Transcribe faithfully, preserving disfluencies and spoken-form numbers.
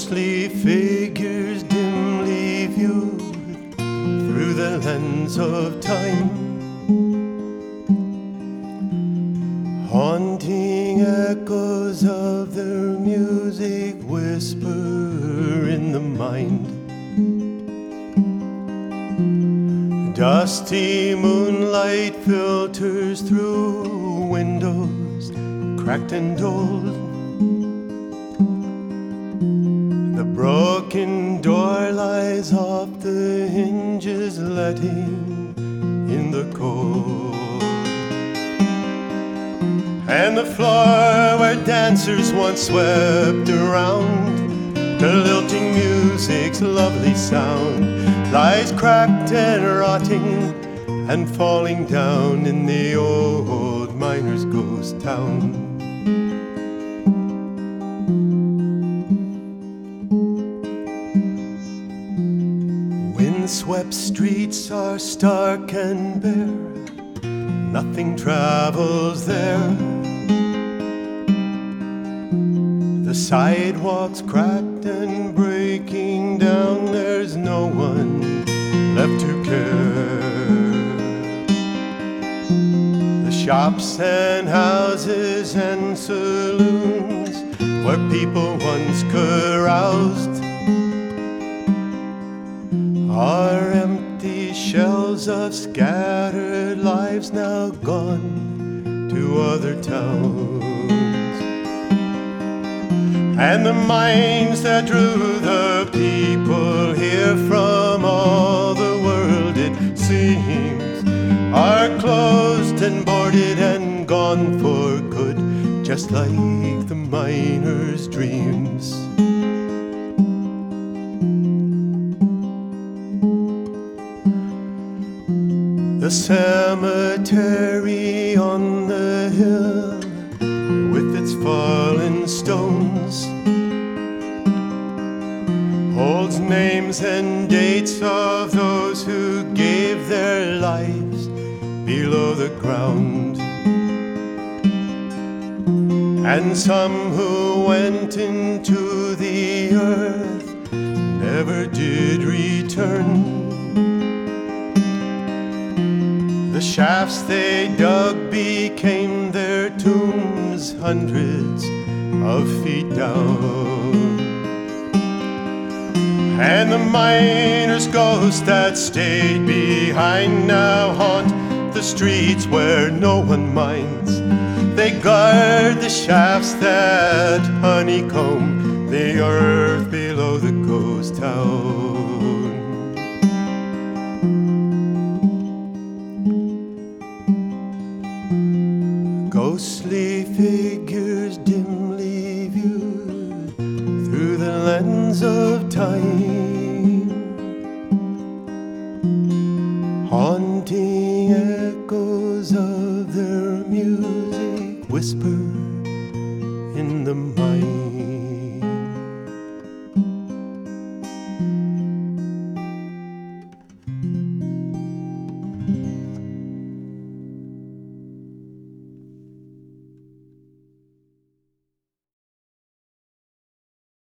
ghostly figures dimly viewed through the lens of time, haunting echoes of their music whisper in the mind. Dusty moonlight filters through windows cracked and old. The broken door lies off the hinges, letting in the cold. And the floor where dancers once swept around, the lilting music's lovely sound, lies cracked and rotting and falling down in the old miner's ghost town. Windswept streets are stark and bare, nothing travels there. The sidewalks cracked and breaking down, there's no one left to care. The shops and houses and saloons where people once caroused are empty shells of scattered lives, now gone to other towns. And the minds that drew the people here from all the world, it seems, are closed and boarded and gone for good, just like the miner's dreams. The cemetery on the hill with its fallen stones holds names and dates of those who gave their lives below the ground, and some who went into the earth never did return. The shafts they dug became their tombs, hundreds of feet down. And the miner's ghosts that stayed behind now haunt the streets where no one minds. They guard the shafts that honeycomb the earth below the ghost town.